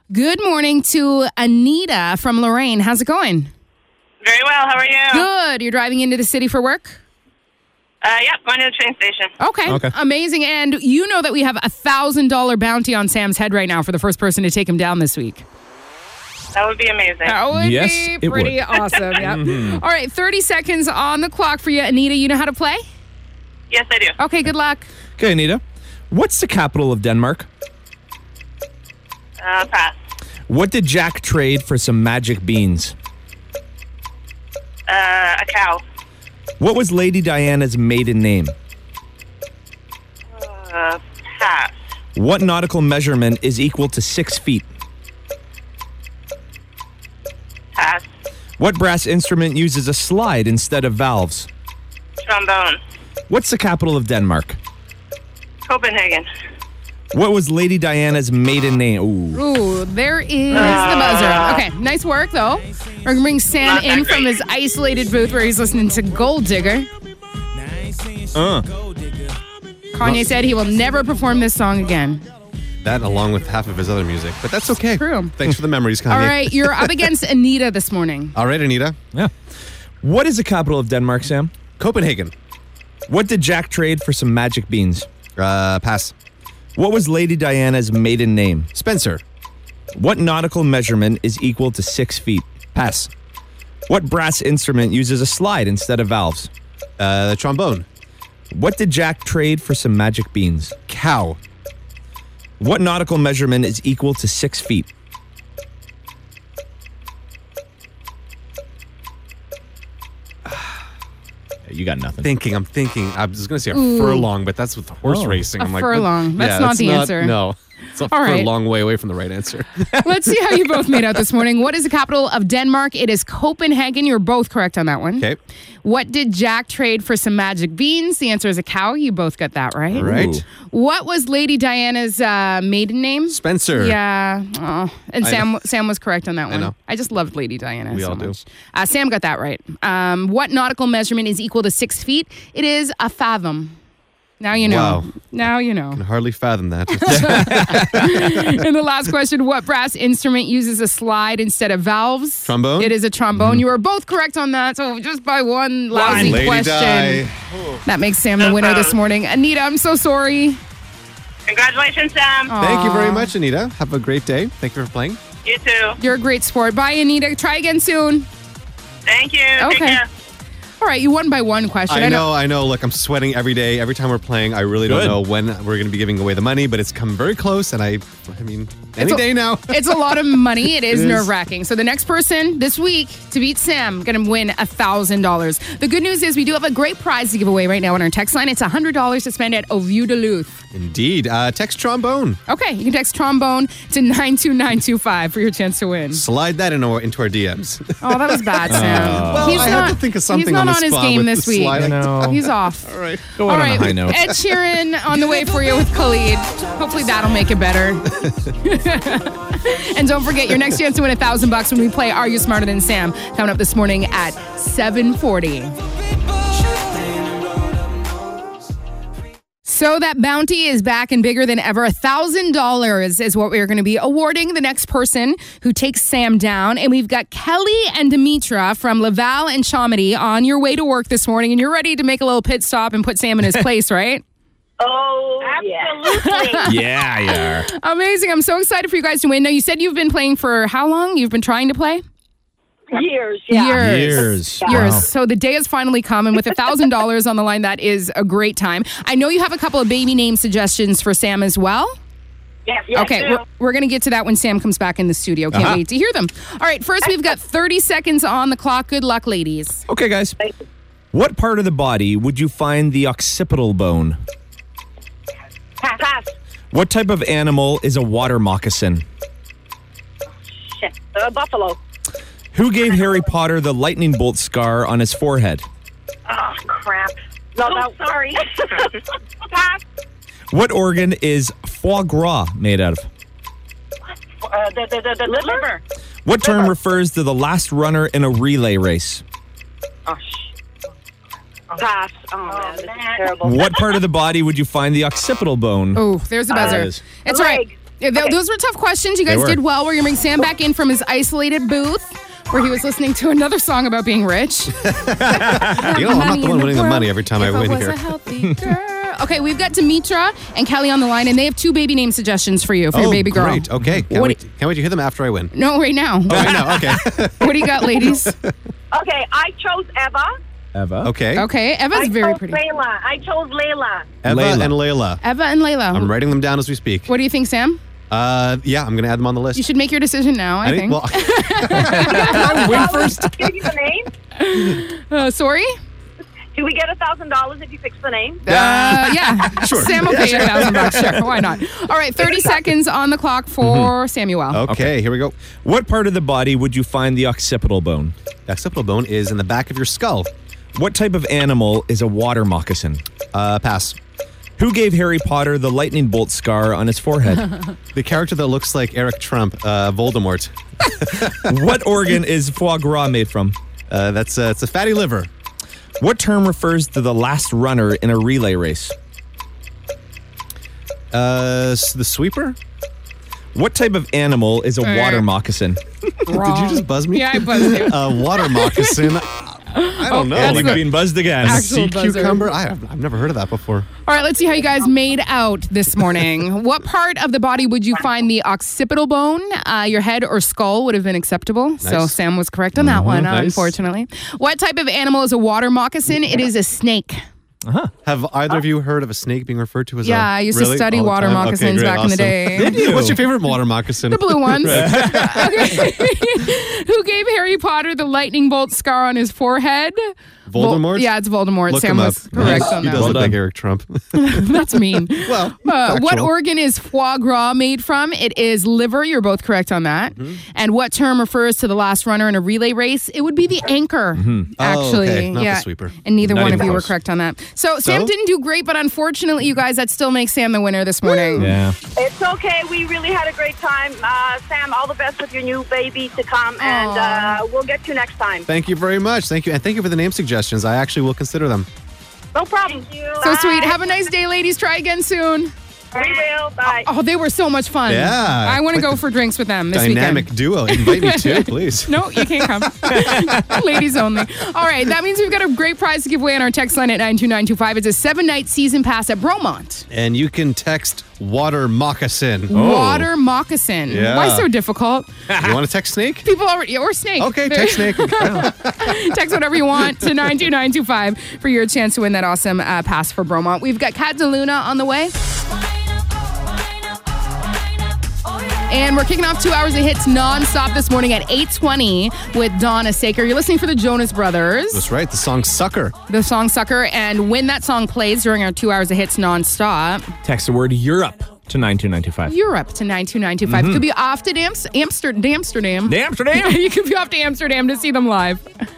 Good morning to Anita from Lorraine. How's it going? Very well. How are you? Good. You're driving into the city for work? Yep, going to the train station. Okay. Amazing. And you know that we have a $1,000 bounty on Sam's head right now for the first person to take him down this week. That would be amazing. That would Yes, be it pretty would. awesome. Yep. All right, 30 seconds on the clock for you. Anita, you know how to play? Yes, I do. Okay, good luck. Okay, Anita. What's the capital of Denmark? Pass. What did Jack trade for some magic beans? A cow. What was Lady Diana's maiden name? Pass. What nautical measurement is equal to 6 feet? Pass. What brass instrument uses a slide instead of valves? Trombone. What's the capital of Denmark? Copenhagen. What was Lady Diana's maiden name? Ooh. Ooh, there is the buzzer. Okay, nice work, though. We're going to bring Sam Not that in from great. his isolated booth where he's listening to Gold Digger. Kanye said he will never perform this song again. That along with half of his other music, but that's okay. True. Thanks for the memories, Kanye. All right, you're up against Anita this morning. All right, Anita. Yeah. What is the capital of Denmark, Sam? Copenhagen. What did Jack trade for some magic beans? Pass. What was Lady Diana's maiden name? Spencer. What nautical measurement is equal to 6 feet? Pass. What brass instrument uses a slide instead of valves? The trombone. What did Jack trade for some magic beans? Cow. What nautical measurement is equal to 6 feet? You got nothing. I'm thinking. I was going to say a furlong, but that's with horse racing. I'm like, furlong. what? That's not the answer. No. It's a All right. furlong way away from the right answer. Let's see how you both made out this morning. What is the capital of Denmark? It is Copenhagen. You're both correct on that one. Okay. What did Jack trade for some magic beans? The answer is a cow. You both got that right. Right. What was Lady Diana's maiden name? Spencer. Yeah. Oh. And I Sam was correct on that one. know. I just loved Lady Diana We so all do. much. Sam got that right. What nautical measurement is equal to 6 feet? It is a fathom. Now you know. Wow. Now you know. I can hardly fathom that. And the last question, what brass instrument uses a slide instead of valves? Trombone? It is a trombone. You were both correct on that, so just by one lousy Lady question. Di. That makes Sam the winner this morning. Anita, I'm so sorry. Congratulations, Sam. Thank you very much, Anita. Have a great day. Thank you for playing. You too. You're a great sport. Bye, Anita. Try again soon. Thank you. Take Okay. care. All right, you won by one question. I know. Look, I'm sweating every day. Every time we're playing, I really don't Good. know when we're going to be giving away the money, but it's come very close, and I mean, any day now. It's a lot of money. It is It is. nerve-wracking. So the next person this week to beat Sam going to win $1,000. The good news is we do have a great prize to give away right now on our text line. It's $100 to spend at Oviedo Duluth. Indeed. Text trombone. Okay, you can text trombone to 92925 for your chance to win. Slide that into our DMs. Oh, that was bad, Sam. Well, I had to think of something He's not on the on his spot game with this the week. slide. I know. He's off. All right. Go All on right, a high note. Ed Sheeran on the way for you with Khalid. Hopefully that'll make it better. And don't forget your next chance to win $1,000 when we play Are You Smarter Than Sam? Coming up this morning at 7:40. So that bounty is back and bigger than ever. $1,000 is what we're going to be awarding the next person who takes Sam down. And we've got Kelly and Demetra from Laval and Chomedy on your way to work this morning. And you're ready to make a little pit stop and put Sam in his place, right? Oh, absolutely. Yeah, you are. Amazing. I'm so excited for you guys to win. Now, you said you've been playing for how long? You've been trying to play? Years, yeah. Years. Years. Wow. So the day has finally come, and with $1,000 on the line, that is a great time. I know you have a couple of baby name suggestions for Sam as well. Yes, Okay, we're going to get to that when Sam comes back in the studio. Can't wait to hear them. All right, first we've got 30 seconds on the clock. Good luck, ladies. Okay, guys. What part of the body would you find the occipital bone? Pass. What type of animal is a water moccasin? Shit. Buffalo. Who gave Harry Potter the lightning bolt scar on his forehead? Oh, crap. No, sorry. Pass. What organ is foie gras made out of? The liver. What term refers to the last runner in a relay race? Oh, pass. Oh, man, this is terrible. What part of the body would you find the occipital bone? Oh, there's the buzzer. is. It's all right. Leg. Yeah, those were tough questions. You guys were. did well. We're going to bring Sam back in from his isolated booth where he was listening to another song about being rich. I'm not the one winning the money every time I win was here. A healthy girl. Okay, we've got Demetra and Kelly on the line, and they have 2 baby name suggestions for you, for your baby girl. Great. Okay. Can't What wait to hear them after I win. No, right now. Oh, I know. Okay. What do you got, ladies? Okay, I chose Eva. Eva. Okay. Okay, Eva's very chose pretty. Layla. I chose Layla. Eva Layla. and Layla. Eva and Layla. I'm writing them down as we speak. What do you think, Sam? Yeah, I'm going to add them on the list. You should make your decision now, I think. Well, I win first. Give you the name? Sorry? Do we get $1,000 if you fix the name? Yeah. Sure. Sam will pay you $1,000. Sure, why not? All right, 30 seconds on the clock for Samuel. Okay, here we go. What part of the body would you find the occipital bone? The occipital bone is in the back of your skull. What type of animal is a water moccasin? Pass. Who gave Harry Potter the lightning bolt scar on his forehead? The character that looks like Eric Trump, Voldemort. What organ is foie gras made from? It's a fatty liver. What term refers to the last runner in a relay race? The sweeper? What type of animal is a water moccasin? Did you just buzz me? Yeah, I buzzed you. A water moccasin. I don't know. that's Like the- being buzzed again. Actual Sea buzzer. cucumber? I've never heard of that before. All right, let's see how you guys made out this morning. What part of the body would you find the occipital bone? Your head or skull would have been acceptable. So Nice. Sam was correct on that one, nice. unfortunately. What type of animal is a water moccasin? It is a snake. Have either of you heard of a snake being referred to as Yeah, a... I used to Really? study All the water time? moccasins Okay, great, back in the awesome. day. What's your favorite water moccasin? The blue ones. Okay. Who gave Harry Potter the lightning bolt scar on his forehead? Voldemort? Yeah, it's Voldemort. Look Sam him up. was correct on He that. does Well look like done. Eric Trump. That's mean. Well, What factual. organ is foie gras made from? It is liver. You're both correct on that. And what term refers to the last runner in a relay race? It would be the anchor, actually. Oh, okay. Not the yeah. sweeper. And neither Not one of even you were close. correct on that. So Sam didn't do great, but unfortunately, you guys, that still makes Sam the winner this morning. Yeah. It's okay. We really had a great time. Sam, all the best with your new baby to come, and we'll get you next time. Thank you very much. Thank you. And thank you for the name suggestions. I actually will consider them. No problem. So sweet. Have a nice day, ladies. Try again soon. We will. Bye. Oh, they were so much fun. Yeah. I want to Quite go for drinks with them this Dynamic weekend. duo. Invite me too, please. No, you can't come. Ladies only. All right, that means we've got a great prize to give away on our text line at 92925. It's a 7-night season pass at Bromont. And you can text water moccasin. Water moccasin. Yeah. Why so difficult? You want to text snake? People already, or snake. Okay, text snake. Text whatever you want to 92925 for your chance to win that awesome pass for Bromont. We've got Kat DeLuna on the way. And we're kicking off 2 hours of hits nonstop this morning at 8:20 with Donna Saker. You're listening for the Jonas Brothers. That's right. The song Sucker. The song Sucker. And when that song plays during our 2 hours of hits nonstop, Text the word Europe to 92925. Europe to 92925. Could be off to Amsterdam. Amsterdam. You could be off to Amsterdam to see them live.